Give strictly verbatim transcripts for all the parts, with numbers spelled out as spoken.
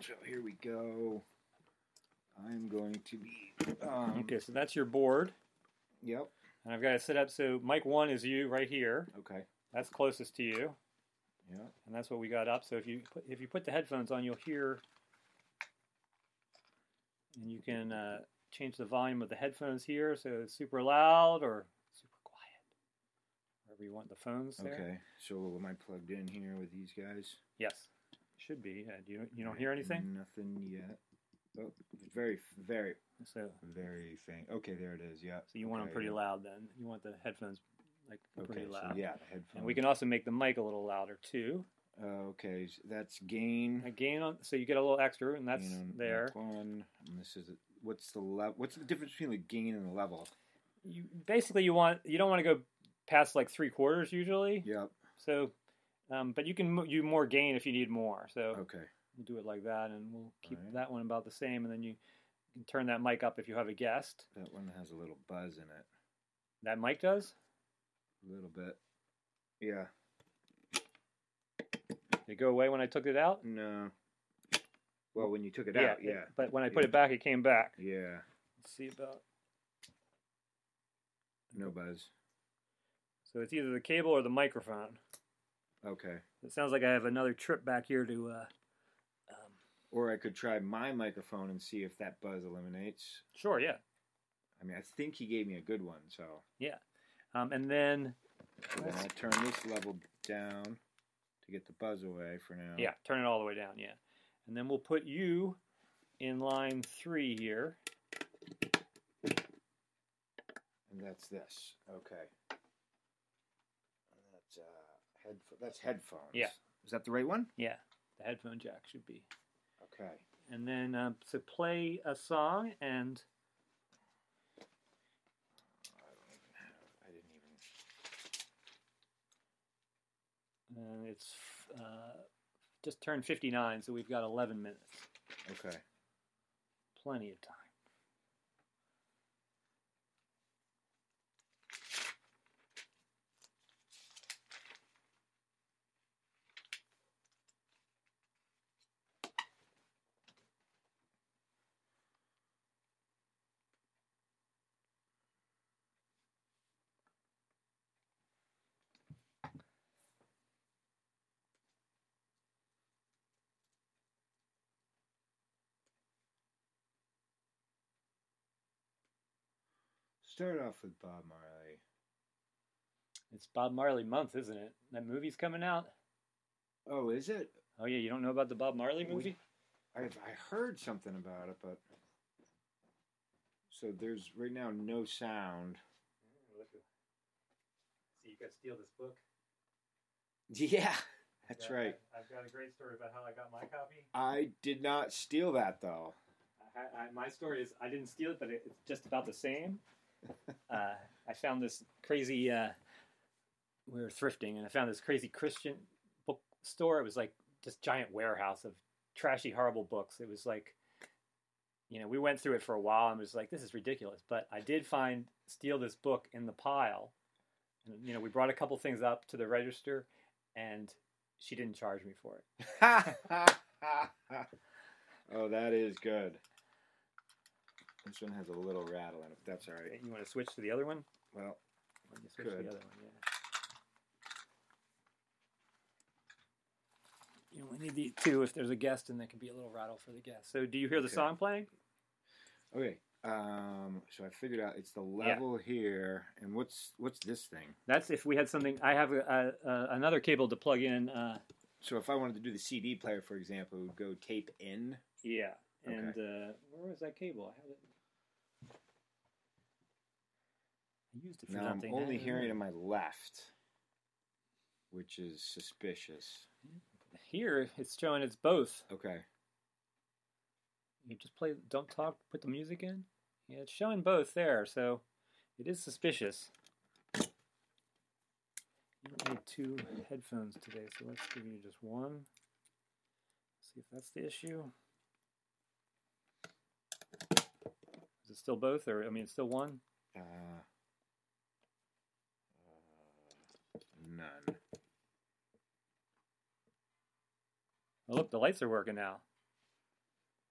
So here we go. I'm going to be... Um, okay, so that's your board. Yep. And I've got it set up so mic one is you right here. Okay. That's closest to you. Yeah. And that's what we got up. So if you put, if you put the headphones on, you'll hear... And you can uh, change the volume of the headphones here so it's super loud or super quiet. Wherever you want the phones there. Okay. So am I plugged in here with these guys? Yes. Should be. Uh, do you, you don't hear anything? Nothing yet. Oh, very, very, so very faint. Okay, there it is. Yeah. So you want okay, them pretty yeah. loud then. You want the headphones like okay, pretty loud. So yeah, the headphones. And we can also make the mic a little louder too. Uh, okay, so that's gain. A gain on, so you get a little extra, and that's gain on there. One. And this is what's the level? What's the difference between the gain and the level? You basically you want you don't want to go past like three quarters usually. Yep. So, um, but you can do more gain if you need more. So okay, we'll do it like that, and we'll keep right. that one about the same, and then you can turn that mic up if you have a guest. That one has a little buzz in it. That mic does. A little bit. Yeah. Did it go away when I took it out? No. Well, when you took it yeah, out, yeah. It, but when I yeah. put it back, it came back. Yeah. Let's see about... No buzz. So it's either the cable or the microphone. Okay. It sounds like I have another trip back here to... Uh, um, or I could try my microphone and see if that buzz eliminates. Sure, yeah. I mean, I think he gave me a good one, so... Yeah. Um, and then... So then I turn this level down to get the buzz away for now. Yeah, turn it all the way down, yeah. And then we'll put you in line three here. And that's this. Okay. And that's, uh, headph- that's headphones. Yeah. Is that the right one? Yeah, the headphone jack should be. Okay. And then, um, so play a song and... And it's uh, just turned fifty-nine, so we've got eleven minutes. Okay. Plenty of time. Start off with Bob Marley. It's Bob Marley month, isn't it? That movie's coming out. Oh, is it? Oh yeah, you don't know about the Bob Marley movie? I've I heard something about it, but so there's right now no sound. See, you got to steal this book. Yeah, that's I've got, right. I've got a great story about how I got my copy. I did not steal that though. I, I, my story is I didn't steal it, but it, it's just about the same. uh, I found this crazy. Uh, we were thrifting, and I found this crazy Christian bookstore. It was like this giant warehouse of trashy, horrible books. It was like, you know, we went through it for a while and was like, this is ridiculous. But I did find steal this book in the pile, and you know, we brought a couple things up to the register, and she didn't charge me for it. Oh, that is good. This one has a little rattle in it. That's all right. You want to switch to the other one? Well, you switch could. to the other one, yeah. You only need the two if there's a guest, and there can be a little rattle for the guest. So, do you hear the Okay. song playing? Okay. Um, so I figured out it's the level yeah. here, and what's what's this thing? That's if we had something. I have a, a, a, another cable to plug in. Uh, so if I wanted to do the C D player, for example, it would go tape in. Yeah. And okay. uh, where was that cable? I had it. I used it for now something. I'm only hearing it on my left, which is suspicious. Here, it's showing it's both. Okay. You just play, don't talk, put the music in. Yeah, it's showing both there, so it is suspicious. You don't need two headphones today, so let's give you just one. See if that's the issue. Is it still both, or I mean, it's still one? Uh, uh, none. Oh, look, the lights are working now.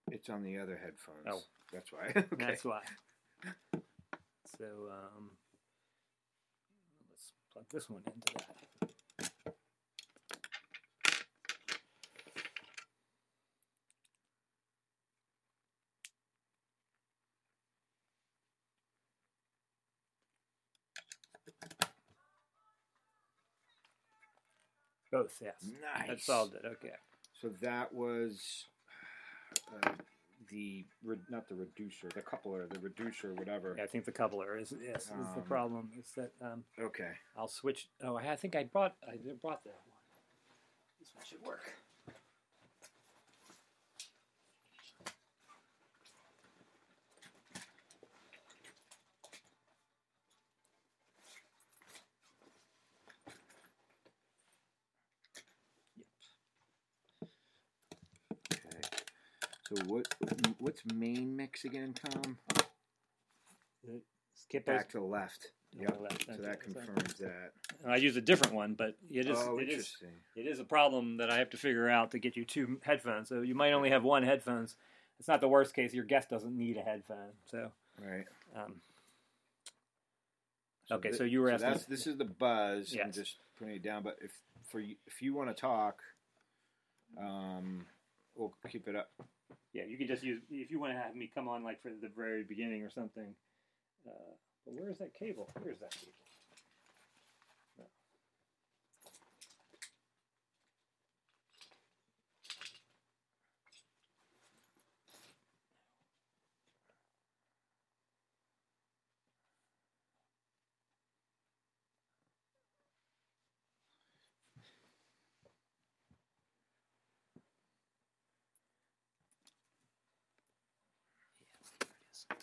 It's on the other headphones. Oh. That's why. Okay. That's why. So um, let's plug this one into that. Both, yes. Nice. That solved it. Okay. So that was uh, the re- not the reducer, the coupler, the reducer, whatever. Yeah, I think the coupler is yes is the Um, problem. Is that um, Okay. I'll switch. Oh, I think I brought I did- brought that one. This one should work. Okay. So what? What's main mix again, Tom? Skip Back to the left. To Yep. the left, So okay, that sorry. confirms that. I use a different one, but it is Oh, it is interesting. it is a problem that I have to figure out to get you two headphones. So you might only have one headphones. It's not the worst case. Your guest doesn't need a headphone. So Right. um, So okay, thi- so you were so asking. that's, this is the buzz. I'm Yes. just putting it down. But if for you, if you want to talk, um, we'll keep it up. Yeah, you can just use if you want to have me come on like for the very beginning or something. Uh, but where is that cable? Where is that cable? No. Yeah, there it is.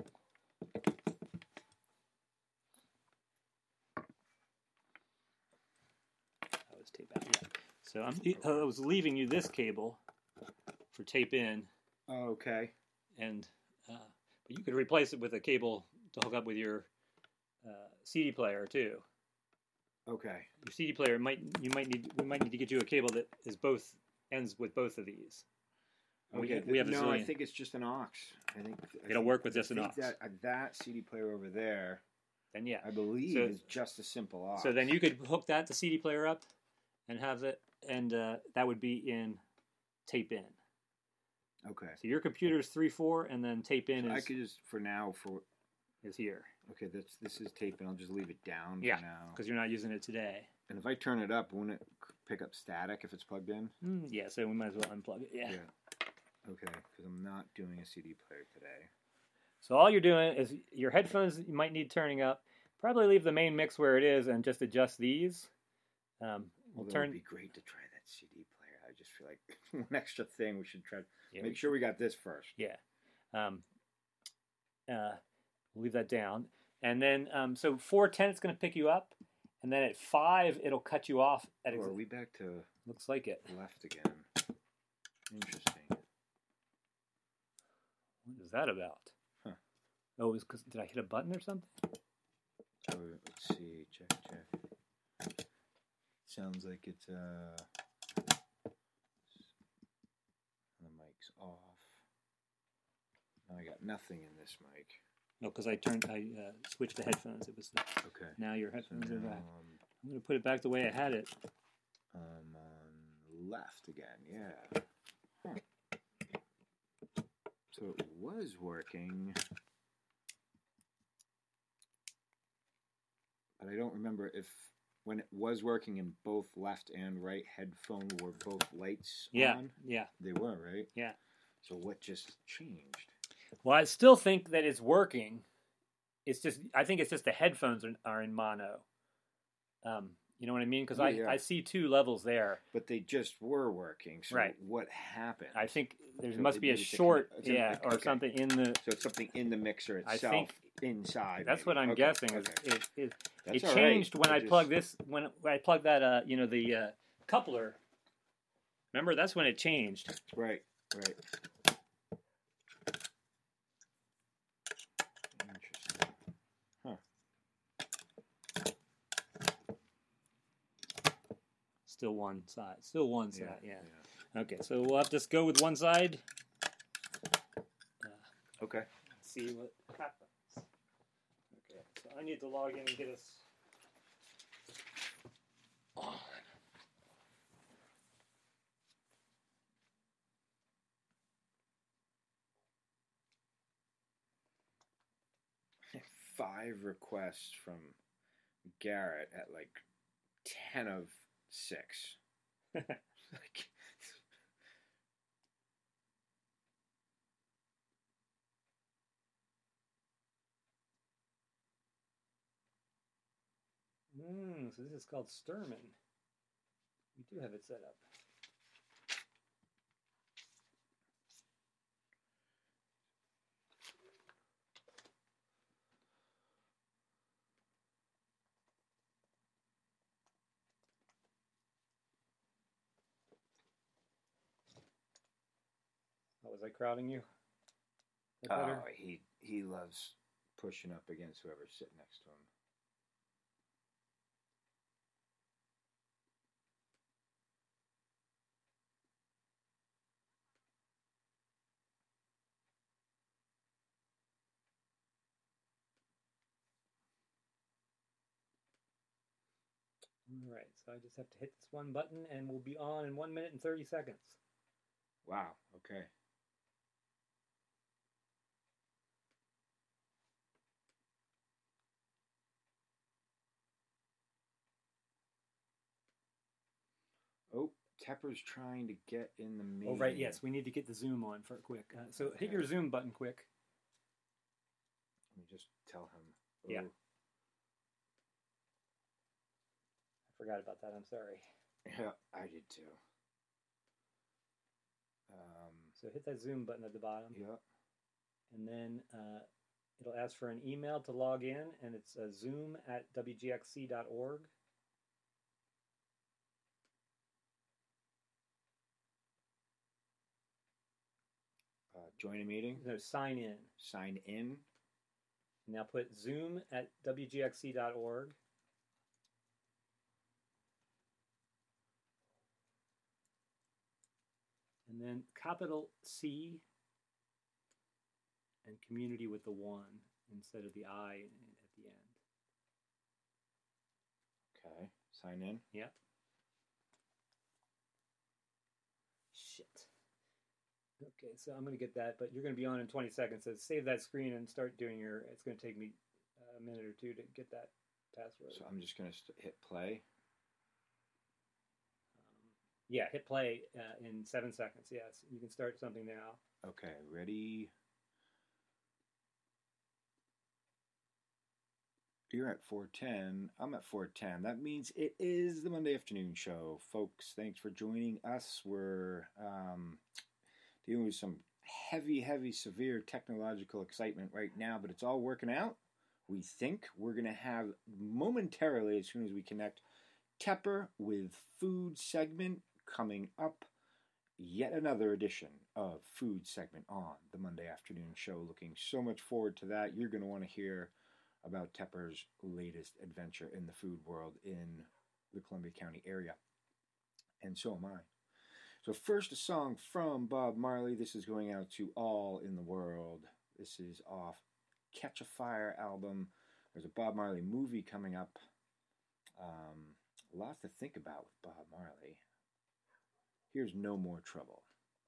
That was tape out. Yeah. So I'm, I was leaving you this cable for tape in, Oh, okay. and uh, but you could replace it with a cable to hook up with your uh, C D player too. Okay. Your C D player might you might need we might need to get you a cable that is both ends with both of these. We- Okay. we have a no, I zillion. think it's just an aux. I think I It'll think- work with just I an think aux. That, uh, that C D player over there, Then yeah. I believe, So- is just a simple aux. So then you could hook that to C D player up, and have it, and uh, that would be in tape in. Okay. So your computer's three four, and then tape in I is could just for now for is here okay. That's this is tape, and I'll just leave it down Yeah, for now. because you're not using it today. And if I turn it up, won't it c- pick up static if it's plugged in? Mm, yeah, so we might as well unplug it. Yeah. Okay, because I'm not doing a C D player today. So all you're doing is your headphones you might need turning up. Probably leave the main mix where it is and just adjust these. Um, we'll Although turn. it'd be great to try that C D player. I just feel like one extra thing we should try. Yeah, Make sure we got this first. Yeah. Um, uh, leave that down. And then, um, so four ten, it's going to pick you up. And then at five, it'll cut you off. At Oh, ex- are we back to looks like it. left again? Interesting. What is that about? Huh. Oh, is because did I hit a button or something? Oh, let's see. Check, check. Sounds like it's uh. The mic's off. Now I got nothing in this mic. No, because I turned, I uh, switched to headphones. It was the, Okay. now your So headphones now are back. I'm, I'm going to put it back the way I had it. I'm on left again. Yeah. Huh. So it was working, but I don't remember if when it was working in both left and right headphone were both lights Yeah, on. yeah. They were, right? Yeah. So what just changed? Well, I still think that it's working. It's just, I think it's just the headphones are, are in mono. Um, you know what I mean? Because Oh, I, yeah. I see two levels there. But they just were working. So Right. what happened? I think there So must it- be a it's a short, con- it's a- yeah, or okay. something in the. So it's something in the mixer I itself, think inside. That's maybe. what I'm Okay, guessing. Is okay. it it, That's it all right. changed when I just- plugged this when, when I plugged that uh you know the uh, coupler. Remember that's when it changed. Right, right. Interesting. Huh. Still one side. Still one side. Yeah. yeah. Okay, so we'll have to go with one side. Okay. and see what happens. Okay, so I need to log in and get us on. Five requests from Garrett at like ten of six. Like, Mm, so this is called Sturman. We do have it set up. Oh, was I crowding you? Is that better? oh, he he loves pushing up against whoever's sitting next to him. All right, so I just have to hit this one button and we'll be on in one minute and thirty seconds. Wow. Okay. Oh, Tepper's trying to get in the meeting. Oh, right, yes, we need to get the Zoom on for quick. Uh, so Okay. hit your Zoom button quick. Let me just tell him. Oh, Yeah. I forgot about that, I'm sorry. Yeah, I did too. Um, So hit that Zoom button at the bottom. yeah. And then uh, it'll ask for an email to log in, and it's uh, zoom at w g x c dot org. Uh, join a meeting. No, sign in. Sign in. Now put zoom at w g x c dot org. And then capital C and community with the one instead of the I at the end. Okay. Sign in. Yep. Shit. Okay, so I'm going to get that, but you're going to be on in twenty seconds. So save that screen and start doing your, it's going to take me a minute or two to get that password. So I'm just going to hit play. Um, yeah, hit play uh, in seven seconds. Yes, you can start something now. Okay, ready. You're at four ten. I'm at four ten. That means it is the Monday afternoon show. Folks, thanks for joining us. We're um, dealing with some heavy, heavy, severe technological excitement right now, but it's all working out. We think we're going to have momentarily, as soon as we connect, Tepper with Food Segment coming up. Yet another edition of Food Segment on the Monday afternoon show. Looking so much forward to that. You're going to want to hear about Tepper's latest adventure in the food world in the Columbia County area. And so am I. So first, a song from Bob Marley. This is going out to all in the world. This is off Catch a Fire album. There's a Bob Marley movie coming up. Um, a lot to think about with Bob Marley. Here's No More Trouble.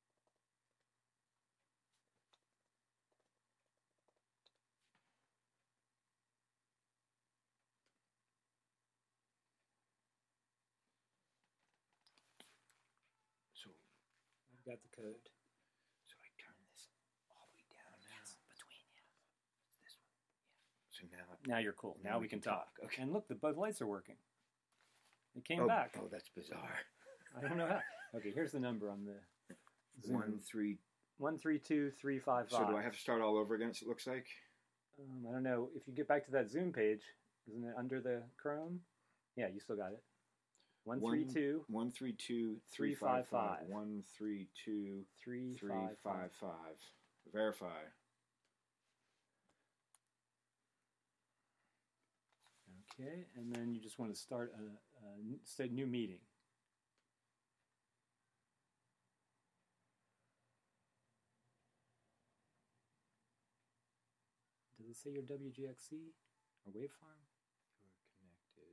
So I've got the code. So I turn this all the way down now. Yes, between you. This one. Yeah. So now, Now you're cool. Now, we can talk. Okay. And look, the both lights are working. It came oh, back. Oh, that's bizarre. I don't know how. Okay, here's the number on the Zoom. One three. One three two three five five. So do I have to start all over again? It looks like. Um, I don't know. If you get back to that Zoom page, isn't it under the Chrome? Yeah, you still got it. One three two one three two three five five one three two three three five five. Verify. Okay, and then you just want to start a, a say new meeting. Does it say your W G X C or waveform? You're connected.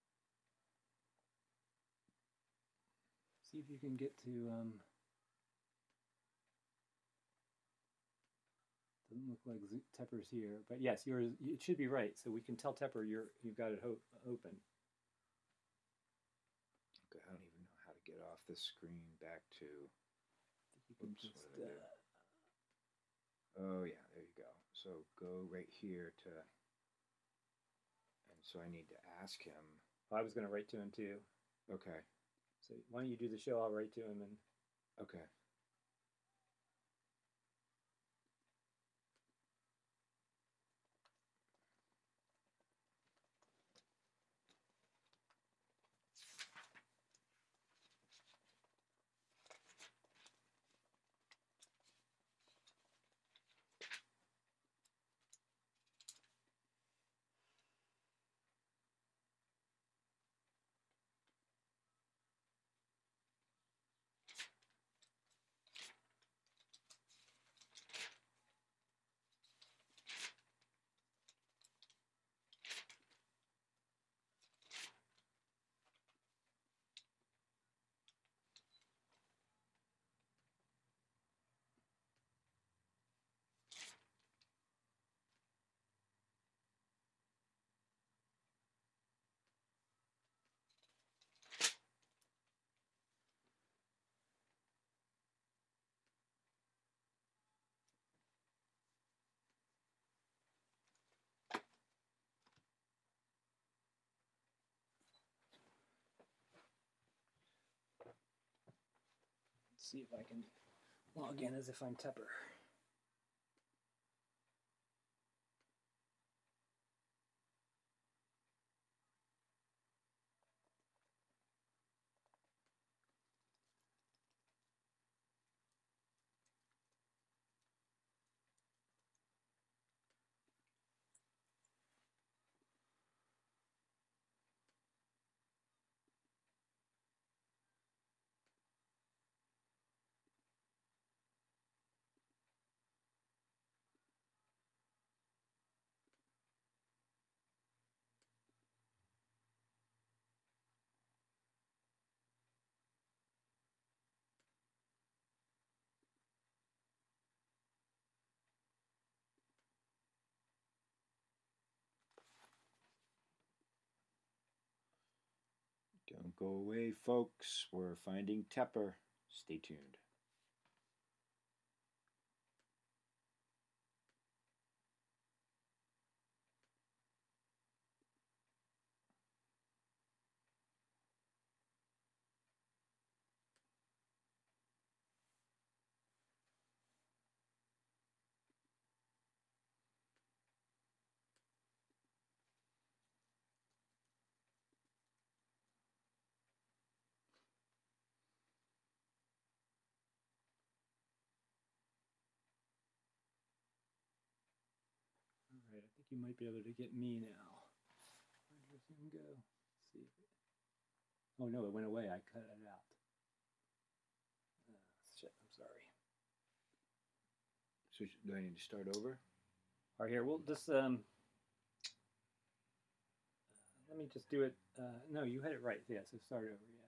See if you can get to. Um, doesn't look like Tepper's here, but yes, yours. It should be right. So we can tell Tepper you're you've got it ho open. Okay, I don't even know how to get off this screen back to. You can Oops, just, what did I do? uh, Oh yeah, there you go. So go right here to, and so I need to ask him. I was going to write to him too. Okay. So why don't you do the show? I'll write to him and. Okay. See if I can log in as if I'm Tepper. Don't go away, folks. We're finding Tepper. Stay tuned. All right, I think you might be able to get me now. Where did the Zoom go? Let's see. If it... Oh no, it went away. I cut it out. Uh, shit, I'm sorry. So do I need to start over? All right, here, we'll just, um, uh, let me just do it. Uh, no, you had it right. Yeah, so start over, yeah.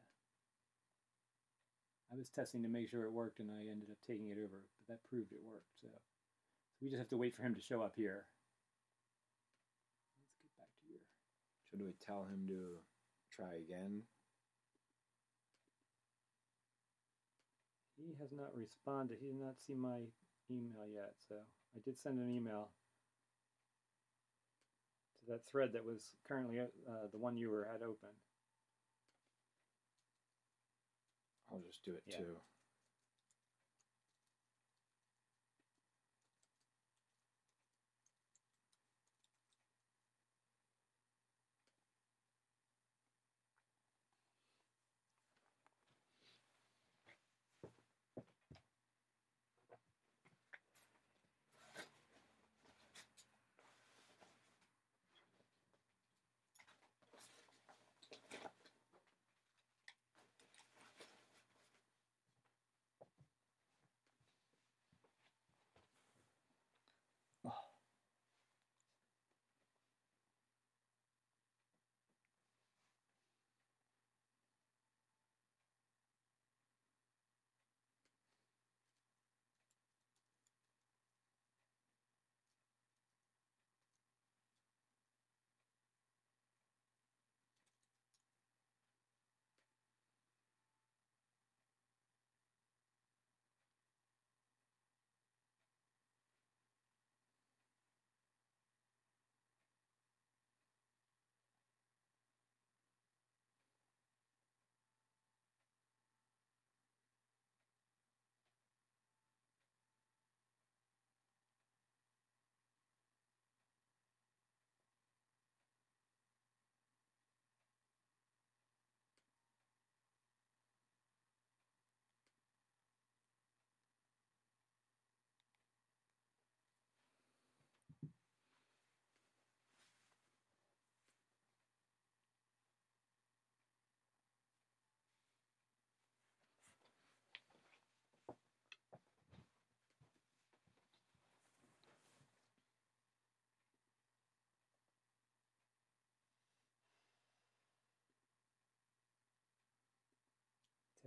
I was testing to make sure it worked, and I ended up taking it over, but that proved it worked, so. So we just have to wait for him to show up here. Let's get back to your... So do I tell him to try again? He has not responded. He did not see my email yet, so I did send an email to that thread that was currently uh, the one you were had open. I'll just do it Yeah. too.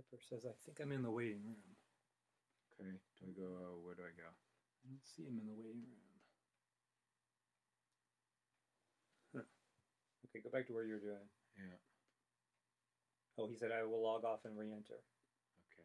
Tepper says, I think I'm in the waiting room. Okay. Do I go? Where do I go? I don't see him in the waiting room. Huh. Okay, go back to where you were doing. Yeah. Oh, he said I will log off and re-enter. Okay.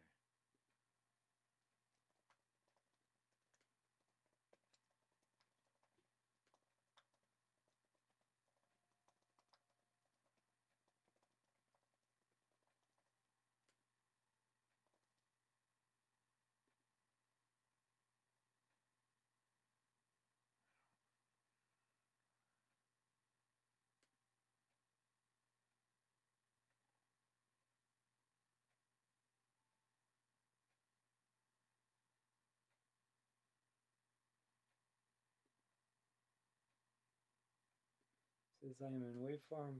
Says I am in waveform.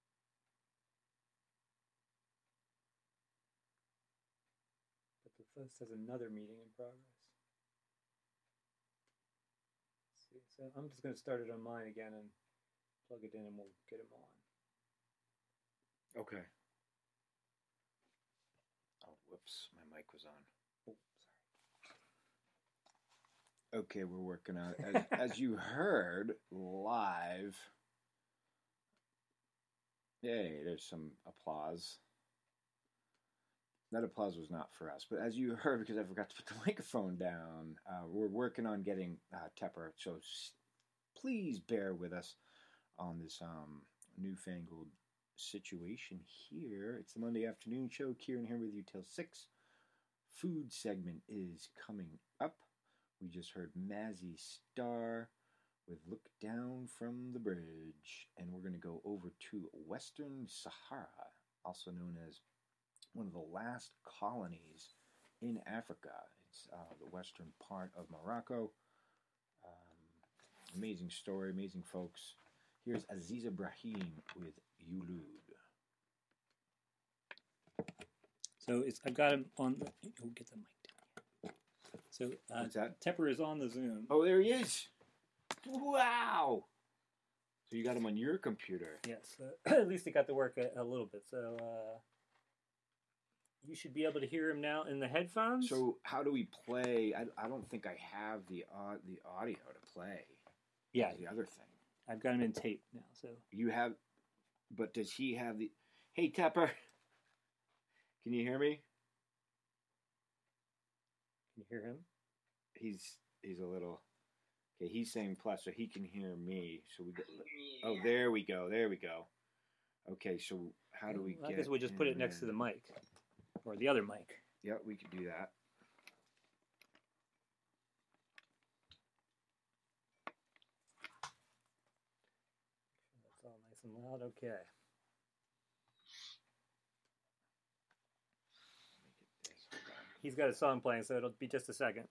But the list says another meeting in progress. Let's see. So I'm just going to start it on mine again and plug it in and we'll get him on. Okay. Oh, whoops. My mic was on. Oh, sorry. Okay, we're working on it. As, as you heard live, yay, there's some applause. That applause was not for us, but as you heard, because I forgot to put the microphone down, uh, we're working on getting uh, Tepper, so s- please bear with us on this um, newfangled situation here. It's the Monday afternoon show. Kieran here with you till six. Food segment is coming up. We just heard Mazzy Star with Look Down from the Bridge. And we're going to go over to Western Sahara, also known as one of the last colonies in Africa. It's uh, the western part of Morocco. Um, amazing story, amazing folks. Here's Aziz Ibrahim with Ulud. So it's I've got him on the. Oh, get the mic down. So uh, What's that? Tepper is on the Zoom. Oh, there he is. Wow. So you got him on your computer. Yes, uh, at least it got to work a, a little bit. So uh, you should be able to hear him now in the headphones. So how do we play? I, I don't think I have the uh, the audio to play. Yeah, That's the other thing. I've got him in tape now. So You have, but does he have the? Hey Tepper, can you hear me? can you hear him? He's he's a little. Okay, he's saying plus, so he can hear me. So we. Go, oh, there we go. There we go. Okay, so how do we I get? guess we just put it next to the mic, or the other mic. Yeah, we could do that. That's all nice and loud. Okay. Make it this. Hold on. He's got a song playing, so it'll be just a second.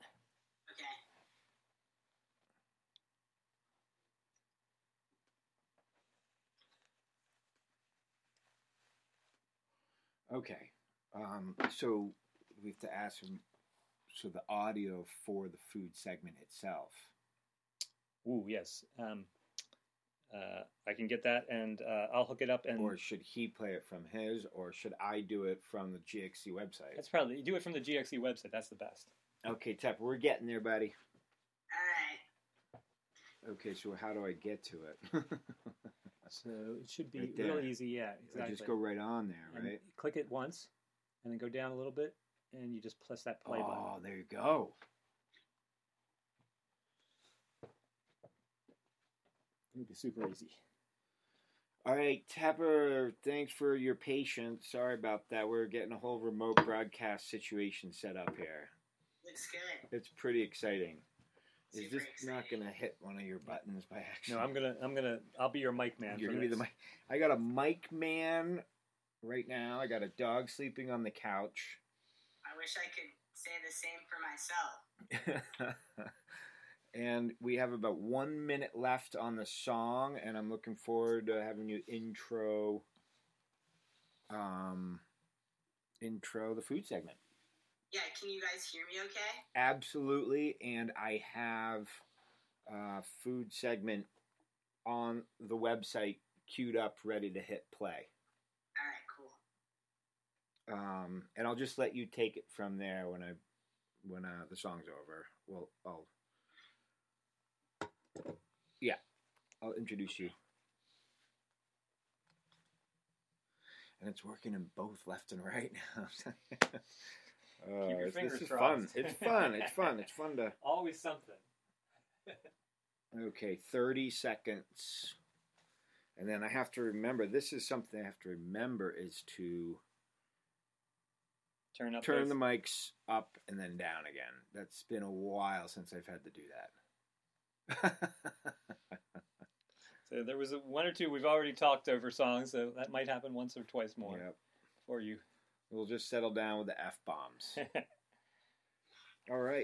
Okay. Um, so we have to ask him. So the audio for the food segment itself. Ooh, yes. Um, uh, I can get that, and uh, I'll hook it up. And Or should he play it from his, or should I do it from the G X C website? that's probably you do it from the G X C website. That's the best. Okay, Tepper, we're getting there, buddy. Alright. Okay, so how do I get to it? So it should be Right there. real easy. Yeah, I exactly. just go right on there, And right? click it once, and then go down a little bit, and you just press that play button. Oh, there you go. It'll be super easy. All right, Tepper, thanks for your patience. Sorry about that. We're getting a whole remote broadcast situation set up here. Looks good. It's pretty exciting. Is Super this not exciting. going to hit one of your buttons by accident? No, I'm gonna, I'm gonna, I'll be your mic man. You're for gonna be the this. mic. I got a mic man right now. I got a dog sleeping on the couch. I wish I could say the same for myself. And we have about one minute left on the song, and I'm looking forward to having you intro, um, intro the food segment. Yeah, can you guys hear me okay? Absolutely, and I have uh, food segment on the website queued up, ready to hit play. Alright, cool. Um, and I'll just let you take it from there when I when uh, the song's over. Well, I'll yeah, I'll introduce you. And it's working in both left and right now. uh, Keep your it's, fingers this is crossed. fun. It's fun. It's fun. It's fun to. Always something. Okay, thirty seconds. And then I have to remember, this is something I have to remember is to Turn up. turn those. the mics up and then down again. That's been a while since I've had to do that. So there was a, one or two we've already talked over songs, so that might happen once or twice more Yep. for you. We'll just settle down with the F-bombs. All right.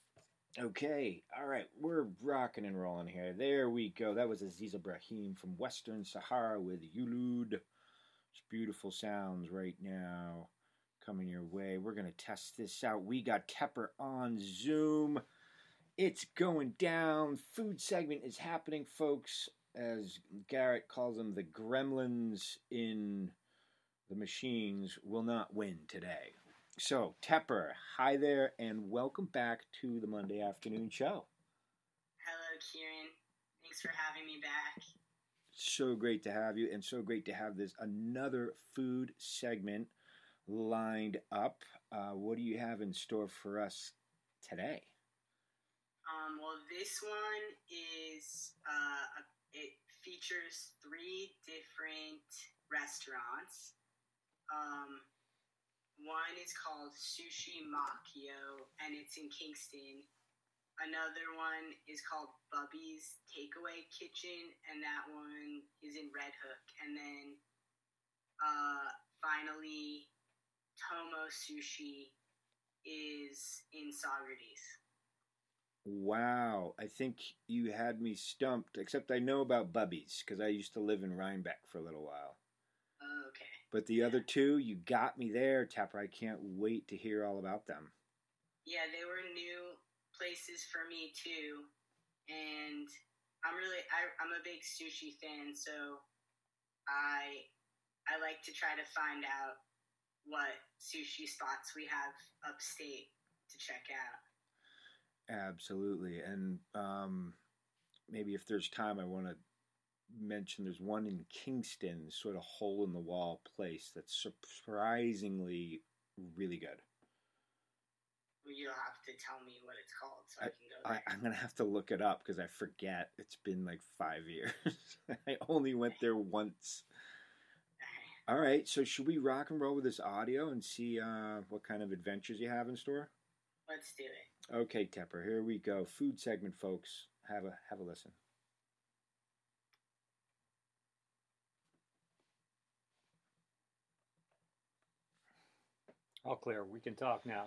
Okay. All right. We're rocking and rolling here. There we go. That was Aziz Ibrahim from Western Sahara with Yulud. It's beautiful sounds right now coming your way. We're going to test this out. We got Tepper on Zoom. It's going down. Food segment is happening, folks. As Garrett calls them, the gremlins in the machines will not win today. So, Tepper, hi there, and welcome back to the Monday afternoon show. Hello, Kieran. Thanks for having me back. So great to have you, and so great to have this another food segment lined up. Uh, what do you have in store for us today? Um, well, this one is uh, a, it features three different restaurants. Um, one is called Sushi Macchio, and it's in Kingston. Another one is called Bubby's Takeaway Kitchen, and that one is in Red Hook. And then uh, finally, Tomo Sushi is in Saugerties. Wow, I think you had me stumped, except I know about Bubby's, because I used to live in Rhinebeck for a little while. Okay. But the other two, you got me there, Tepper. I can't wait to hear all about them. Yeah, they were new places for me too, and I'm really I, I'm a big sushi fan, so I I like to try to find out what sushi spots we have upstate to check out. Absolutely, and um, maybe if there's time, I want to mention there's one in Kingston, sort of hole in the wall place that's surprisingly really good. Well, you'll have to tell me what it's called so I, I can go there. I, I'm gonna have to look it up because I forget. It's been like five years. I only went there once. All right, so should we rock and roll with this audio and see uh, what kind of adventures you have in store? Let's do it. Okay, Tepper, here we go. Food segment, folks. Have a have a listen. All clear. We can talk now.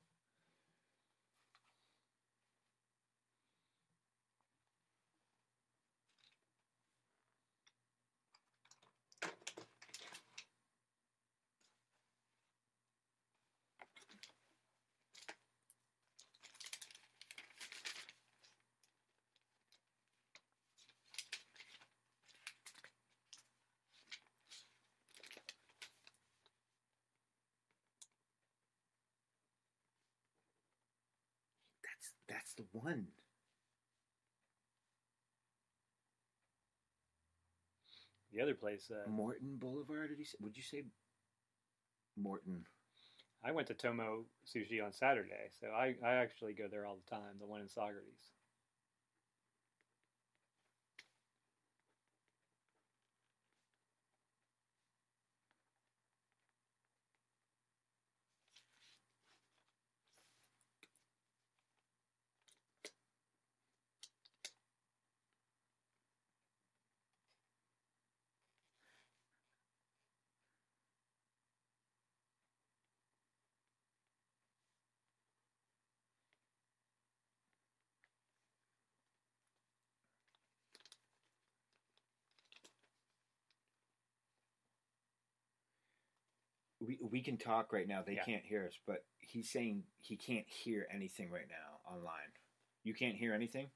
That's that's the one. The other place, uh, Morton Boulevard. Did you say? Would you say Morton? I went to Tomo Sushi on Saturday, so I, I actually go there all the time, the one in Saugerties. We we can talk right now. They Yeah. can't hear us, but he's saying he can't hear anything right now online. You can't hear anything?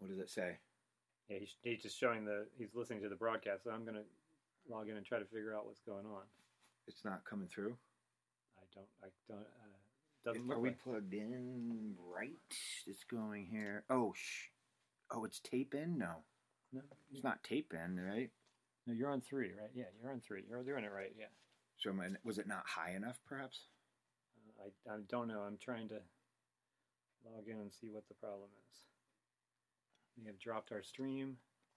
What does it say? Yeah, he's, he's just showing the. He's listening to the broadcast, so I'm gonna log in and try to figure out what's going on. It's not coming through. I don't. I don't. Uh, doesn't look Are we like. plugged in right? It's going here. Oh, sh. Oh, it's tape in? No. No, It's not tape in, right? no, you're on three, right? Yeah, you're on three. You're doing it right. Yeah. So am I- was it not high enough, perhaps? Uh, I I don't know. I'm trying to log in and see what the problem is. We have dropped our stream.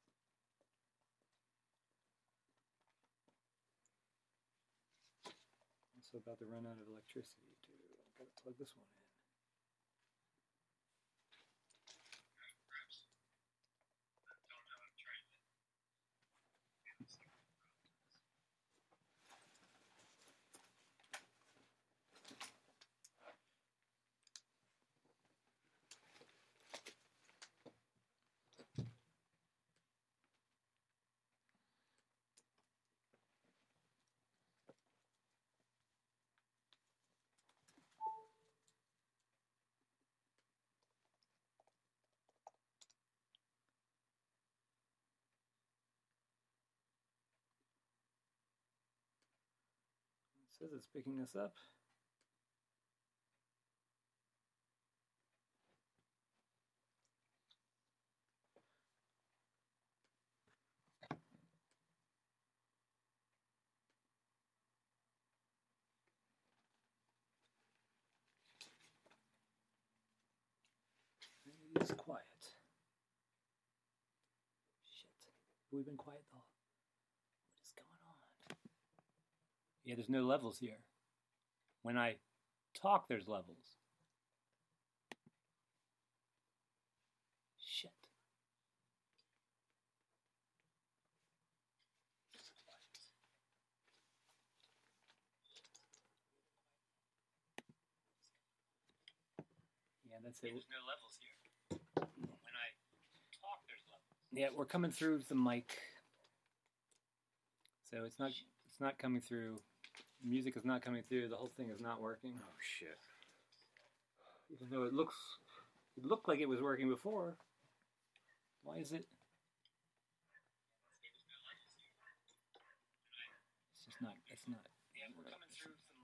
Also about to run out of electricity too. I've got to plug this one in. It says it's picking us up. It is quiet. Shit. Have we been quiet though? What is going on? Yeah, there's no levels here. When I talk, there's levels. Shit. Yeah, that's it. There's no levels here. When I talk, there's levels. Yeah, we're coming through the mic. So it's not it's not coming through. Music is not coming through. The whole thing is not working. Oh, shit. Even though it looks it looked like it was working before. Why is it? It's just not it's not. Yeah, we're coming through the